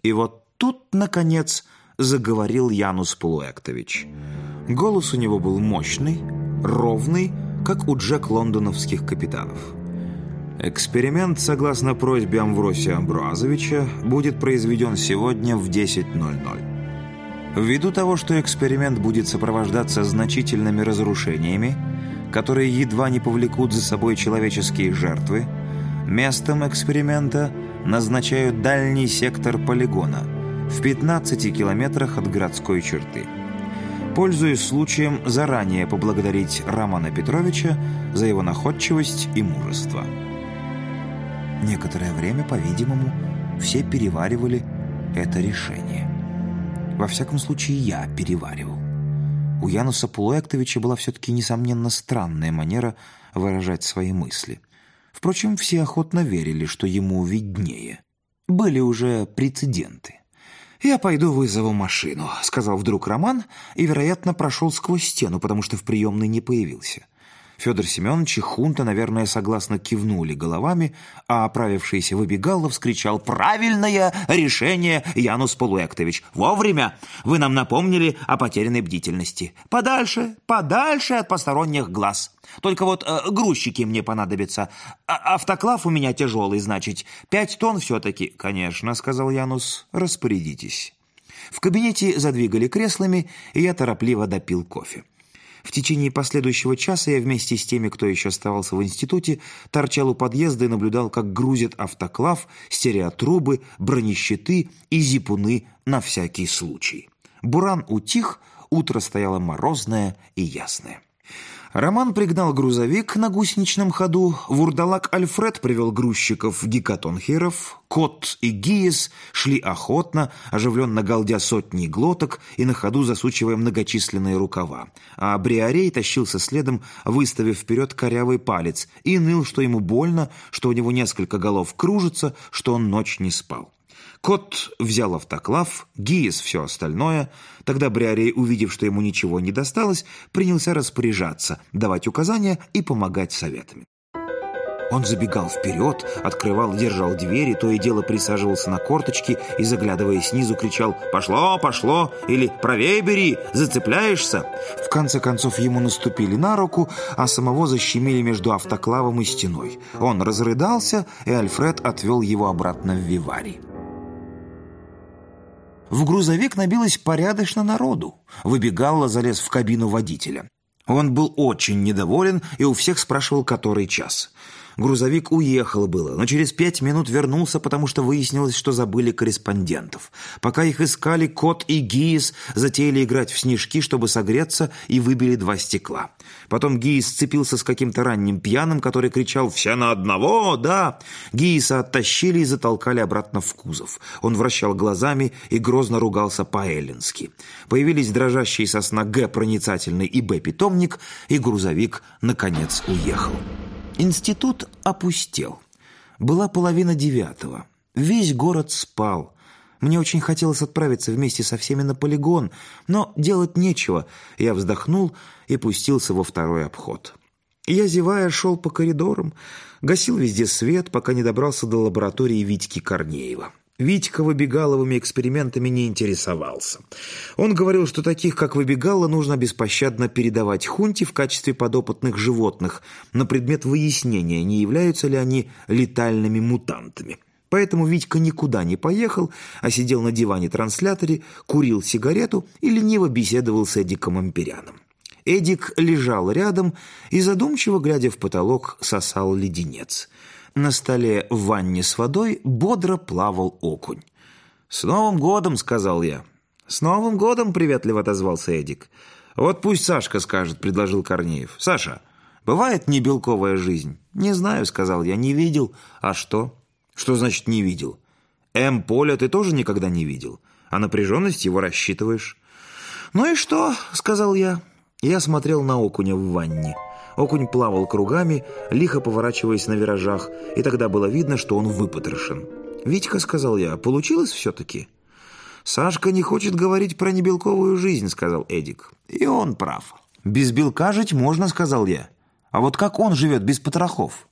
И вот тут, наконец, заговорил Янус Полуэктович. Голос у него был мощный, ровный, как у Джек-лондоновских капитанов. Эксперимент, согласно просьбе Амвросия Амбруазовича, будет произведен сегодня в 10:00. Ввиду того, что эксперимент будет сопровождаться значительными разрушениями, которые едва не повлекут за собой человеческие жертвы, местом эксперимента назначают дальний сектор полигона в 15 километрах от городской черты. Пользуясь случаем, заранее поблагодарить Романа Петровича за его находчивость и мужество. Некоторое время, по-видимому, все переваривали это решение. Во всяком случае, я переваривал. У Януса Полуэктовича была все-таки, несомненно, странная манера выражать свои мысли. Впрочем, все охотно верили, что ему виднее. Были уже прецеденты. «Я пойду вызову машину», — сказал вдруг Роман и, вероятно, прошел сквозь стену, потому что в приемной не появился. Федор Семенович и Хунта, наверное, согласно кивнули головами, а оправившийся Выбегало вскричал: «Правильное решение, Янус Полуэктович! Вовремя! Вы нам напомнили о потерянной бдительности. Подальше, подальше от посторонних глаз. Только вот грузчики мне понадобятся. Автоклав у меня тяжелый, значит, 5 тонн все-таки». «Конечно», — сказал Янус, — «распорядитесь». В кабинете задвигали креслами, и я торопливо допил кофе. В течение последующего часа я вместе с теми, кто еще оставался в институте, торчал у подъезда и наблюдал, как грузят автоклав, стереотрубы, бронещиты и зипуны на всякий случай. Буран утих, утро стояло морозное и ясное. Роман пригнал грузовик на гусеничном ходу, вурдалак Альфред привел грузчиков гекатонхеров, Кот и Гиес шли охотно, оживленно галдя сотни глоток и на ходу засучивая многочисленные рукава, а Бриарей тащился следом, выставив вперед корявый палец, и ныл, что ему больно, что у него несколько голов кружится, что он ночь не спал. Кот взял автоклав, Гиес все остальное. Тогда Бриарей, увидев, что ему ничего не досталось, принялся распоряжаться, давать указания и помогать советами. Он забегал вперед, открывал, держал двери, то и дело присаживался на корточки и, заглядывая снизу, кричал: «Пошло, пошло!» или «Правее бери, зацепляешься!». В конце концов ему наступили на руку, а самого защемили между автоклавом и стеной. Он разрыдался, и Альфред отвел его обратно в виварий. В грузовик набилось порядочно народу. Выбегало, залез в кабину водителя. Он был очень недоволен и у всех спрашивал, который час. Грузовик уехал было, но через 5 минут вернулся, потому что выяснилось, что забыли корреспондентов. Пока их искали, Кот и Гиес затеяли играть в снежки, чтобы согреться, и выбили 2 стекла. Потом Гиес сцепился с каким-то ранним пьяным, который кричал: «Все на одного, да!». Гиеса оттащили и затолкали обратно в кузов. Он вращал глазами и грозно ругался по-эллински. Появились дрожащие со сна Г. проницательный и Б. питомник, и грузовик, наконец, уехал. Институт опустел. Была 8:30. Весь город спал. Мне очень хотелось отправиться вместе со всеми на полигон, но делать нечего. Я вздохнул и пустился во второй обход. Я, зевая, шел по коридорам, гасил везде свет, пока не добрался до лаборатории Витьки Корнеева. Витька Выбегаловыми экспериментами не интересовался. Он говорил, что таких, как Выбегало, нужно беспощадно передавать Хунте в качестве подопытных животных на предмет выяснения, не являются ли они летальными мутантами. Поэтому Витька никуда не поехал, а сидел на диване-трансляторе, курил сигарету и лениво беседовал с Эдиком Амперяном. Эдик лежал рядом и, задумчиво глядя в потолок, сосал леденец. На столе в ванне с водой бодро плавал окунь. «С Новым годом!» — сказал я. «С Новым годом!» — приветливо отозвался Эдик. «Вот пусть Сашка скажет», — предложил Корнеев. «Саша, бывает небелковая жизнь?» «Не знаю», — сказал я, — «не видел». «А что?» «Что значит не видел?» «М-поля ты тоже никогда не видел, а напряженность его рассчитываешь». «Ну и что?» — сказал я. Я смотрел на окуня в ванне. Окунь плавал кругами, лихо поворачиваясь на виражах, и тогда было видно, что он выпотрошен. «Витька», — сказал я, — «получилось все-таки?» «Сашка не хочет говорить про небелковую жизнь», — сказал Эдик. «И он прав». «Без белка жить можно», — сказал я. «А вот как он живет без потрохов?»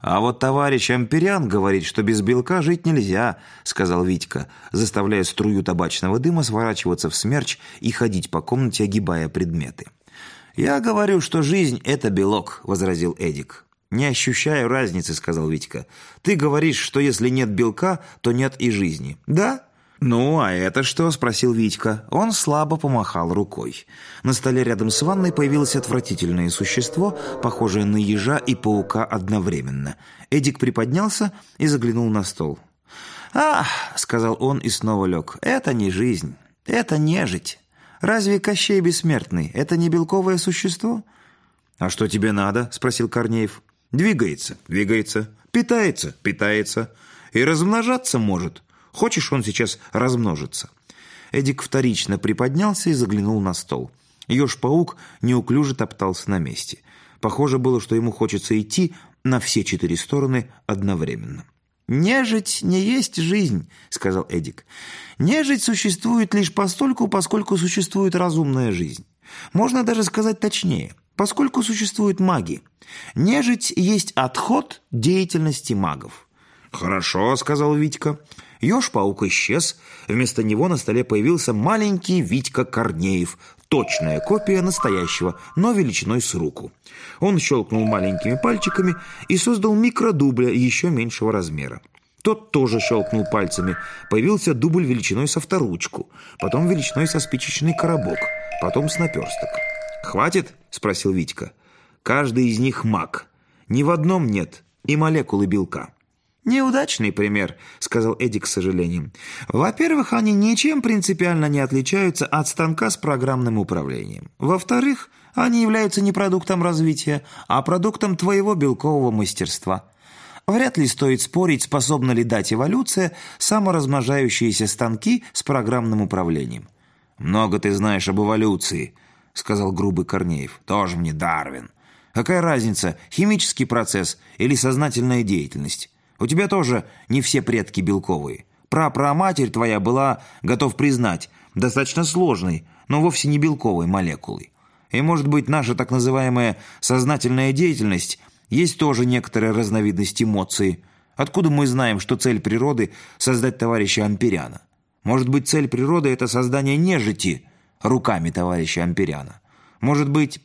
«А вот товарищ Амперян говорит, что без белка жить нельзя», — сказал Витька, заставляя струю табачного дыма сворачиваться в смерч и ходить по комнате, огибая предметы. «Я говорю, что жизнь — это белок», — возразил Эдик. «Не ощущаю разницы», — сказал Витька. «Ты говоришь, что если нет белка, то нет и жизни». «Да?» «Ну, а это что?» — спросил Витька. Он слабо помахал рукой. На столе рядом с ванной появилось отвратительное существо, похожее на ежа и паука одновременно. Эдик приподнялся и заглянул на стол. «Ах!» — сказал он и снова лег. «Это не жизнь, это нежить. Разве Кощей Бессмертный — это не белковое существо?» «А что тебе надо?» — спросил Корнеев. «Двигается, двигается, питается, питается и размножаться может. Хочешь, он сейчас размножится?» Эдик вторично приподнялся и заглянул на стол. Еж-паук неуклюже топтался на месте. Похоже было, что ему хочется идти на все 4 стороны одновременно. «Нежить не есть жизнь», — сказал Эдик. «Нежить существует лишь постольку, поскольку существует разумная жизнь. Можно даже сказать точнее, поскольку существуют маги. Нежить есть отход деятельности магов». «Хорошо», — сказал Витька. Еж-паук исчез. Вместо него на столе появился маленький Витька Корнеев, точная копия настоящего, но величиной с руку. Он щелкнул маленькими пальчиками и создал микродубля еще меньшего размера. Тот тоже щелкнул пальцами. Появился дубль величиной со авторучку, потом величиной со спичечный коробок, потом с наперсток. «Хватит?» — спросил Витька. «Каждый из них маг. Ни в одном нет и молекулы белка». «Неудачный пример», — сказал Эдик с сожалением. «Во-первых, они ничем принципиально не отличаются от станка с программным управлением. Во-вторых, они являются не продуктом развития, а продуктом твоего белкового мастерства. Вряд ли стоит спорить, способна ли дать эволюция саморазмножающиеся станки с программным управлением». «Много ты знаешь об эволюции», — сказал грубый Корнеев. «Тоже мне Дарвин. Какая разница, химический процесс или сознательная деятельность? У тебя тоже не все предки белковые. Прапраматерь твоя была, готов признать, достаточно сложной, но вовсе не белковой молекулой. И, может быть, наша так называемая сознательная деятельность есть тоже некоторая разновидность эмоции. Откуда мы знаем, что цель природы – создать товарища Амперяна? Может быть, цель природы – это создание нежити руками товарища Амперяна? Может быть,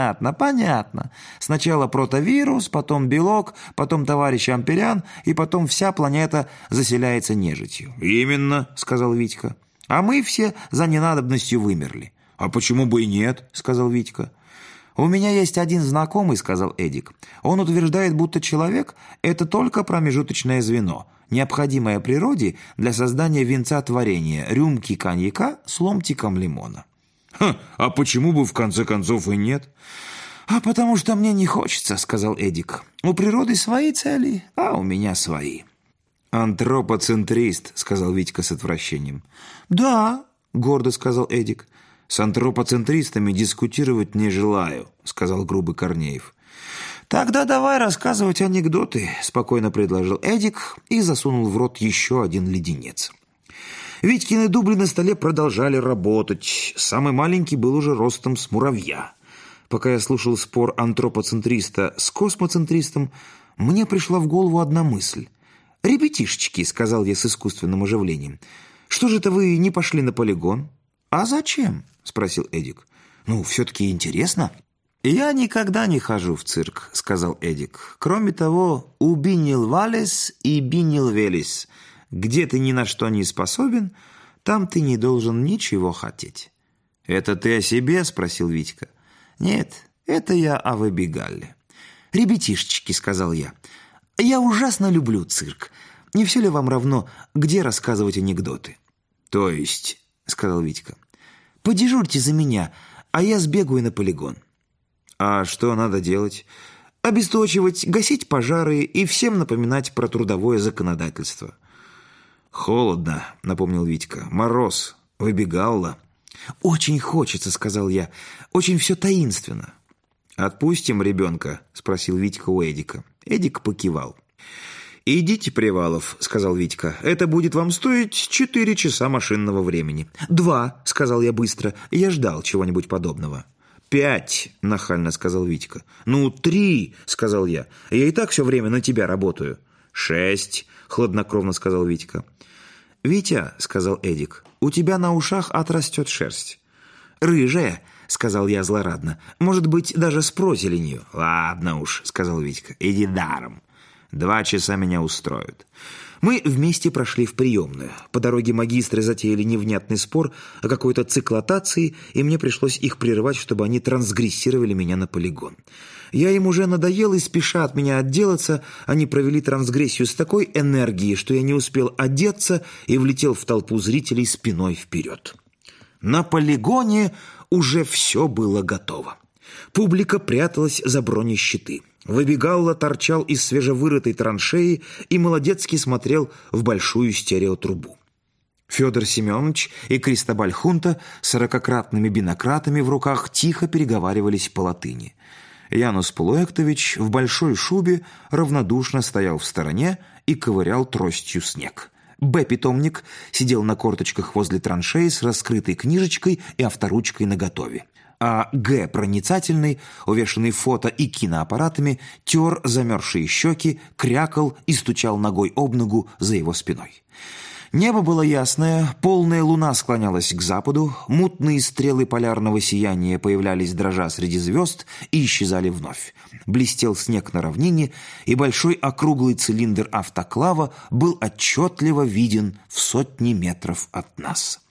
понятно. Сначала протовирус, потом белок, потом товарищ Амперян, и потом вся планета заселяется нежитью». «Именно», — сказал Витька. «А мы все за ненадобностью вымерли». «А почему бы и нет?» — сказал Витька. «У меня есть один знакомый», — сказал Эдик. «Он утверждает, будто человек — это только промежуточное звено, необходимое природе для создания венца творения, рюмки коньяка с ломтиком лимона». А почему бы в конце концов и нет?» «А потому что мне не хочется», — сказал Эдик. «У природы свои цели, а у меня свои». «Антропоцентрист», — сказал Витька с отвращением. «Да», — гордо сказал Эдик. «С антропоцентристами дискутировать не желаю», — сказал грубый Корнеев. «Тогда давай рассказывать анекдоты», — спокойно предложил Эдик и засунул в рот еще один леденец. Витькины дубли на столе продолжали работать. Самый маленький был уже ростом с муравья. Пока я слушал спор антропоцентриста с космоцентристом, мне пришла в голову одна мысль. «Ребятишечки», — сказал я с искусственным оживлением, — «что же это вы не пошли на полигон?» «А зачем?» — спросил Эдик. «Ну, все-таки интересно». «Я никогда не хожу в цирк», — сказал Эдик. «Кроме того, убинил валес и бинил велес. Где ты ни на что не способен, там ты не должен ничего хотеть». «Это ты о себе?» — спросил Витька. «Нет, это я о выбегалле». «Ребятишечки», — сказал я, — «я ужасно люблю цирк. Не все ли вам равно, где рассказывать анекдоты?» «То есть?» — сказал Витька. «Подежурьте за меня, а я сбегаю на полигон». «А что надо делать?» «Обесточивать, гасить пожары и всем напоминать про трудовое законодательство». «Холодно», — напомнил Витька. «Мороз. Выбегалла». «Очень хочется», — сказал я. «Очень все таинственно». «Отпустим ребенка?» — спросил Витька у Эдика. Эдик покивал. «Идите, Привалов», — сказал Витька. «Это будет вам стоить 4 часа машинного времени». 2, — сказал я быстро. Я ждал чего-нибудь подобного. 5, нахально сказал Витька. 3, сказал я. Я и так все время на тебя работаю. 6, хладнокровно сказал Витька. «Витя», — сказал Эдик, — «у тебя на ушах отрастет шерсть». «Рыжая», — сказал я злорадно, — «может быть, даже с прозеленью». «Ладно уж», — сказал Витька, — «иди даром. 2 часа меня устроят». Мы вместе прошли в приемную. По дороге магистры затеяли невнятный спор о какой-то циклотации, и мне пришлось их прерывать, чтобы они трансгрессировали меня на полигон. Я им уже надоел, и, спеша от меня отделаться, они провели трансгрессию с такой энергией, что я не успел одеться и влетел в толпу зрителей спиной вперед. На полигоне уже все было готово. Публика пряталась за бронещиты. Выбегалла торчал из свежевырытой траншеи и молодецки смотрел в большую стереотрубу. Федор Семенович и Кристобаль Хунта с 40-кратными бинократами в руках тихо переговаривались по латыни. Янус Полуэктович в большой шубе равнодушно стоял в стороне и ковырял тростью снег. Б-питомник сидел на корточках возле траншеи с раскрытой книжечкой и авторучкой наготове. А Г. проницательный, увешанный фото и киноаппаратами, тер замерзшие щеки, крякал и стучал ногой об ногу за его спиной. Небо было ясное, полная луна склонялась к западу, мутные стрелы полярного сияния появлялись дрожа среди звезд и исчезали вновь. Блестел снег на равнине, и большой округлый цилиндр автоклава был отчетливо виден в 100 метров от нас.